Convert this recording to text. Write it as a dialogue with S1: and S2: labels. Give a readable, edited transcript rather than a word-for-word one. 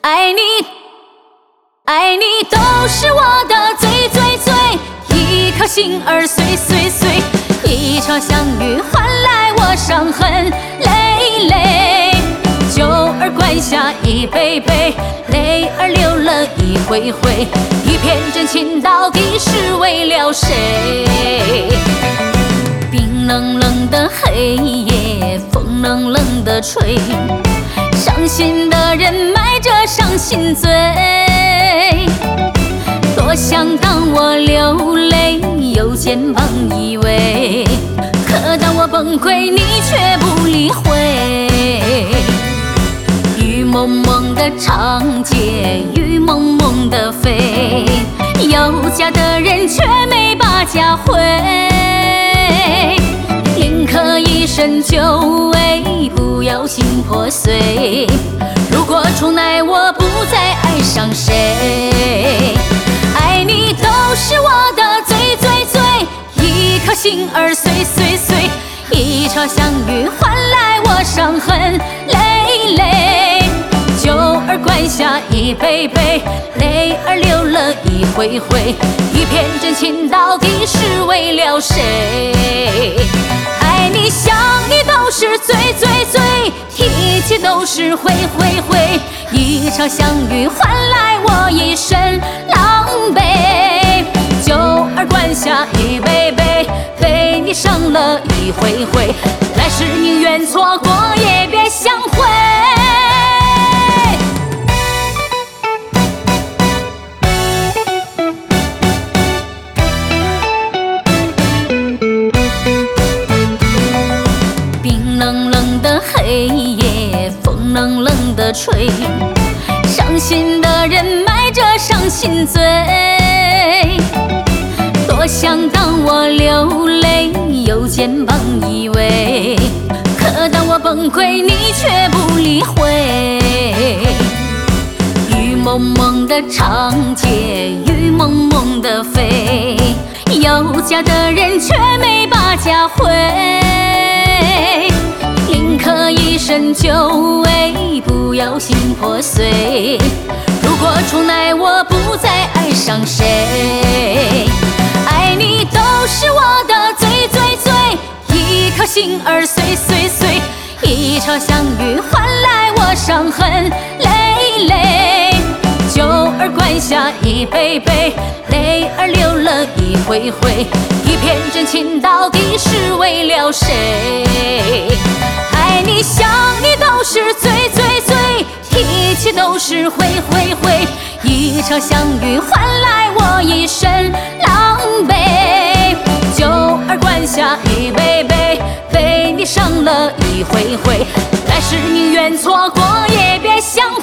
S1: 爱你，爱你都是我的最最最，一颗心儿碎碎碎，一场相遇换来我伤痕累累。酒儿灌下一杯杯，泪儿流了一回回，一片真情到底是为了谁？冰冷冷的黑夜，风冷冷的吹，伤心的人埋着伤心罪。多想当我流泪，有肩膀依偎，可当我崩溃，你却不理会。雨蒙蒙的长街，雨蒙蒙的飞，有家的人却没把家回。宁可一生久违，不要心破碎。如果出来，我不再爱上谁。爱你都是我的最最最，一颗心儿碎碎碎，一场相遇换来我伤痕累累。酒儿灌下一杯杯，泪儿流了一回回，一片真情到底是为了谁？爱你想你都是醉醉醉，提起都是回回回，一场相遇换来我一身狼狈。酒儿灌下一杯杯，被你伤了一回回，来世宁愿错过也别相会。黑夜，风冷冷的吹，伤心的人埋着伤心罪。多想当我流泪，有肩膀依偎，可当我崩溃，你却不理会。雨蒙蒙的长街，雨蒙蒙的飞，有家的人却没把家回。宁可一生久违，不要心破碎。如果出来，我不再爱上谁。爱你都是我的最最最，一颗心儿碎碎碎，一场相遇换来我伤痕累累。酒儿灌下一杯杯，泪儿流了一回回，一片真情到底是为了谁？爱你想你都是醉醉醉，提起都是回回回，一场相遇换来我一身狼狈。酒儿灌下一杯杯，被你伤了一回回，来世宁愿错过也别相会。